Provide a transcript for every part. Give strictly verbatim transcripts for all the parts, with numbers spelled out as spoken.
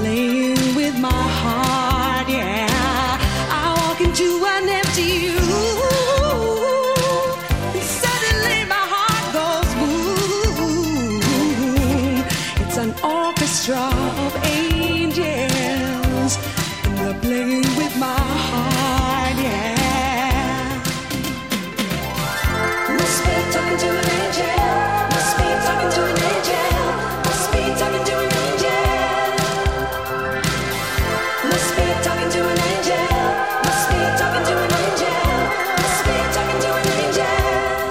playing with my heart, yeah. I walk into an empty room, and suddenly my heart goes boom. It's an orchestra of angels, and they're playing with my heart, yeah. Must be talking to an angel. Must be talking to an angel. Must be talking to an angel. Must be talking to an angel. Must be talking to an angel. Must be talking to an angel.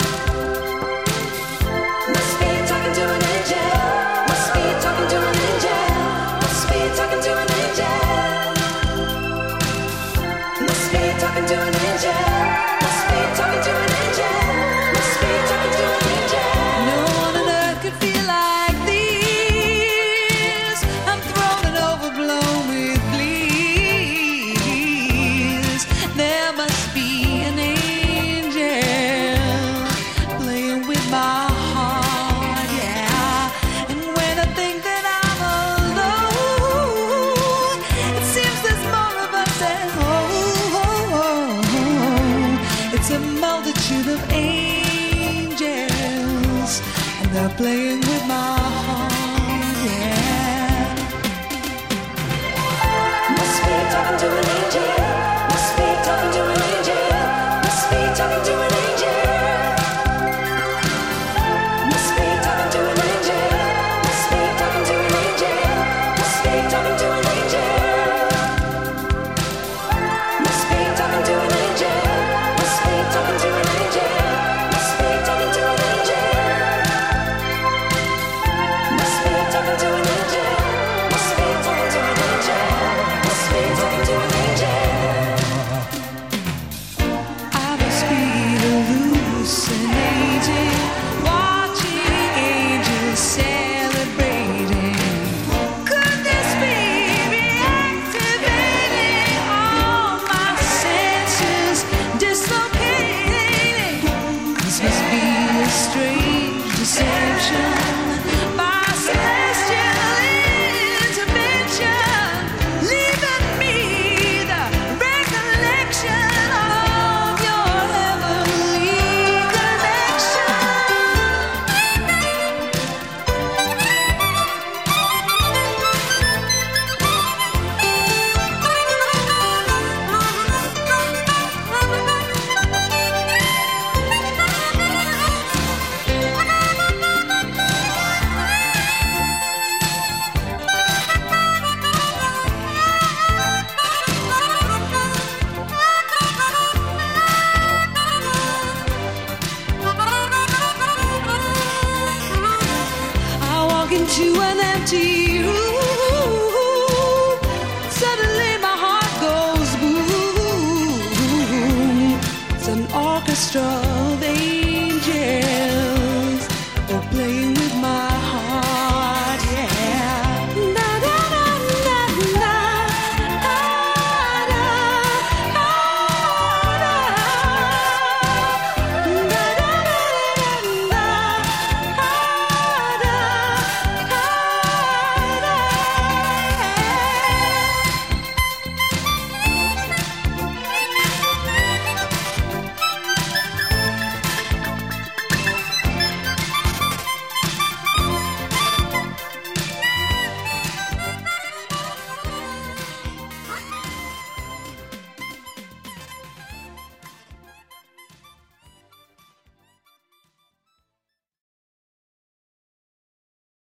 Must be talking to an angel. Must be talking to an angel. Must be talking to an angel. Must be talking to an angel. Must be talking to an angel. Must be talking to an angel. No one on earth could feel like this. I'm thrown and overblown with bliss. There must be an angel playing with my heart, yeah. And when I think that I'm alone, it seems there's more of us at home. It's a multitude of angels, and they're playing with my heart, yeah. Must be talking to an angel. Must be talking to an angel. Must be talking to an angel. Must be talking to an angel. Must be talking to an angel. Must be talking to an angel. Must be talking to an angel. Must be talking to an angel. Must be talking to an angel. Must be talking to an angel. Must be talking to an angel. Must be talking to an angel. I must be hallucinating, watching angels celebrating. Could this be reactivating all my senses, dislocating? This must be a strange deception by celestial intervention, leaving me the recollection of your heavenly connection. I walk into an empty room, suddenly my heart goes boom. It's an orchestra